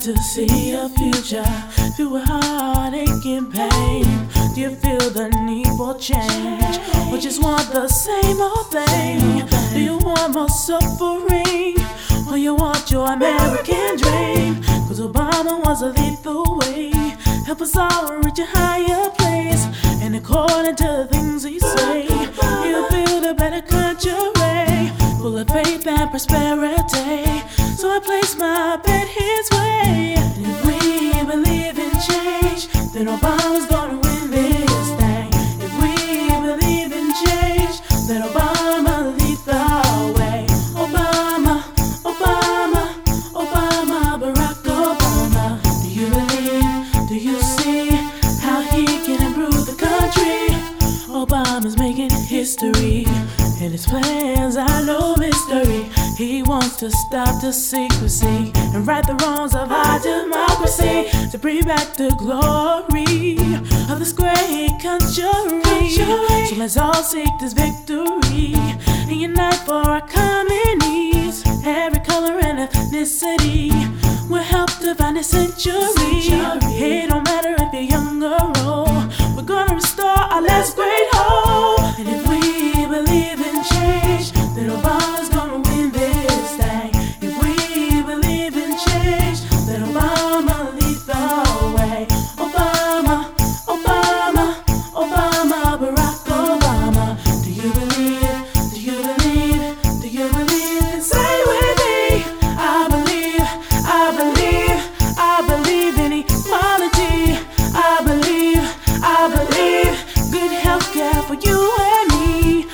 to see a future filled with heartache and pain? Do you feel the need for change, or just want the same old thing? Do you want more suffering, or you want your American dream? Cause Obama was a lethal way, help us all reach a higher place. And according to the things he say, he'll build a better country, full of faith and prosperity. So I place my bet his way. And if we believe in change, then Obama's gonna win this thing. If we believe in change, then Obama lead the way. Obama, Obama, Obama, Barack Obama. Do you believe, do you see how he can improve the country? Obama's making history, and his plans are no mystery. He wants to stop the secrecy and right the wrongs of our democracy, to bring back the glory of this great country. So let's all seek this victory and unite for our common needs. Every color and ethnicity will help define this century. It don't matter if you're young or old, we're gonna restore our last great hope. And if we believe in change, then Obama's gonna win this thing. If we believe in change, then Obama lead the way. Obama, Obama, Obama, Barack Obama. Do you believe, do you believe, do you believe? Then say with me, I believe, I believe, I believe in equality. I believe, I believe, good health care for you and me.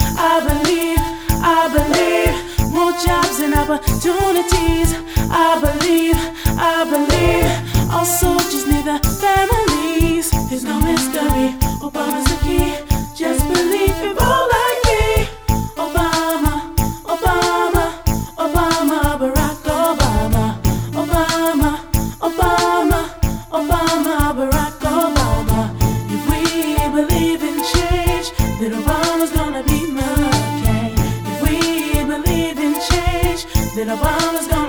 I believe, more jobs and opportunities. I believe, all soldiers need their families. There's no mystery, Obama's the key. Just believe and vote like me. Obama, Obama, Obama, Barack Obama. Obama, Obama, Obama, Barack Obama. If we believe in change, then Obama's gonna be McCain. If we believe in change, then Obama's gonna